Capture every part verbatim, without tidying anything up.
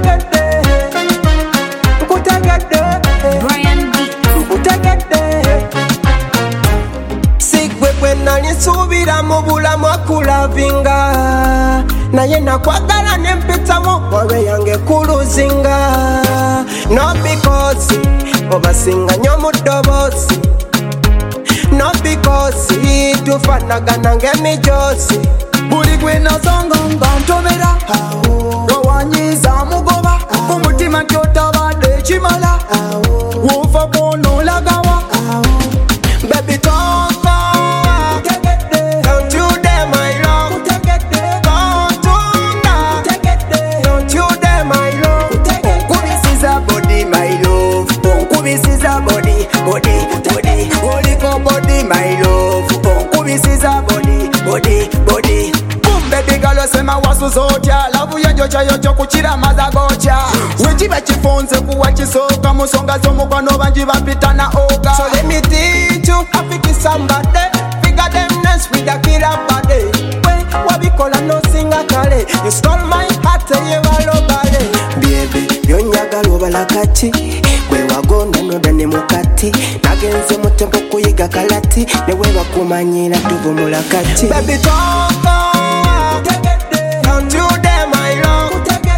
Kutegede, kutegede, Brian B. kutegede. Sigwegwe nali nsubira mu bulamu akulavinga, naye nakwagala nempitamu wabe yange kuluzinga. No because obasinga nnyo mu ddoboozi, no because tufanagana ng'emijoozi. Buli gwe nasanga nga ntomera gawanyiza mugoba umutima kyotabadde kimala wofa kwonolagawa. Baby don't go, don't you dare my love, don't you dare my love. Nkubisiza body my love, nkubisiza body body body, oliko body my love, nkubisiza body body body. Baby girl osema wasuzotya lavu yenjo chayo kyokukira mazagocha wekiba kifunze kuwa kisooka mu nsonga z'omukwano bangi bapitana oga. So let me teach you how to kiss somebody, figure them nice with a killer body. When wabikola no singa kale, you stole my heart ye walobale. Baby byonyagala obala kati gwe wagonda noda ne mukati nagenze mu tempo kuyiga kalati ne weba kumanyira tuvumula kati. Baby don't go, don't you dare my love,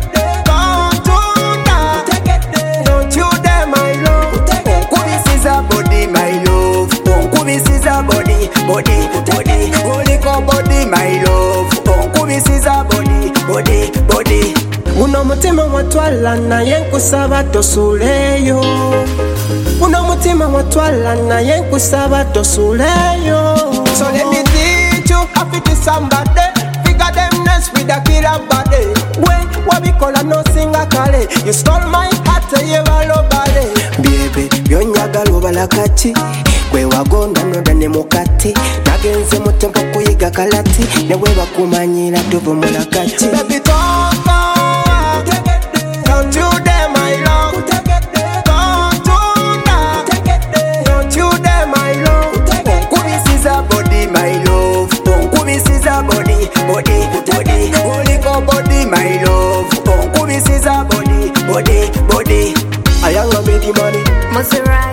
don't you dare my love. Nkubisiza body my love, nkubisiza body body body, oliko body my love, nkubisiza body body body. Uno mutima watwala naye nkusaba tosuleyo, uno mutima watwala naye nkusaba tosuleyo. So let me teach you how to kiss somebody, figure them nice with a killer body. When wabikola no singa kale, you stole my heart ye walobale. Baby byonyagala obala kati gwe wagonda noda ne mukati nagenze mu tempo kuyiga kalati ne weba kumanyira tuvumula kati. Baby don't go, don't you dare my love, don't you dare my love. Nkubisiza body my love, nkubisiza body body body, oliko body my love, nkubisiza body body body. I am a baby money. Maserati.